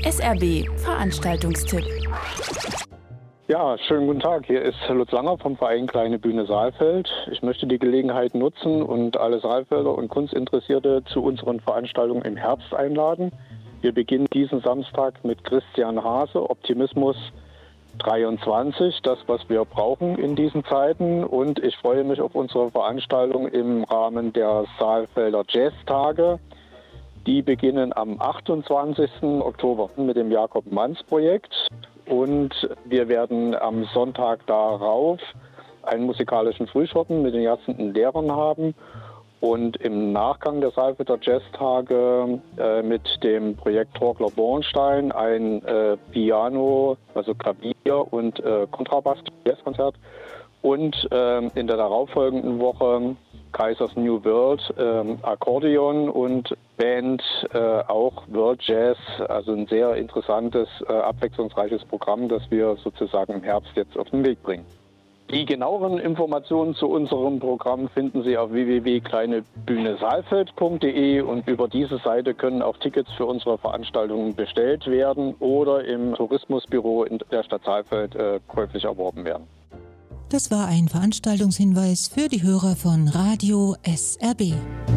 SRB Veranstaltungstipp. Ja, schönen guten Tag. Hier ist Lutz Langer vom Verein Kleine Bühne Saalfeld. Ich möchte die Gelegenheit nutzen und alle Saalfelder und Kunstinteressierte zu unseren Veranstaltungen im Herbst einladen. Wir beginnen diesen Samstag mit Christian Hase, Optimismus 23, das, was wir brauchen in diesen Zeiten. Und ich freue mich auf unsere Veranstaltung im Rahmen der Saalfelder Jazztage. Die beginnen am 28. Oktober mit dem Jakob-Manns-Projekt. Und wir werden am Sonntag darauf einen musikalischen Frühschoppen mit den jazzenden Lehrern haben. Und im Nachgang der Saalfelder Jazztage mit dem Projekt Torgler Bornstein ein Piano, also Klavier und Kontrabass-Jazzkonzert. Und in der darauffolgenden Woche Kaisers New World, Akkordeon und Band, auch World Jazz, also ein sehr interessantes, abwechslungsreiches Programm, das wir sozusagen im Herbst jetzt auf den Weg bringen. Die genaueren Informationen zu unserem Programm finden Sie auf www.kleinebühnesaalfeld.de und über diese Seite können auch Tickets für unsere Veranstaltungen bestellt werden oder im Tourismusbüro in der Stadt Saalfeld käuflich erworben werden. Das war ein Veranstaltungshinweis für die Hörer von Radio SRB.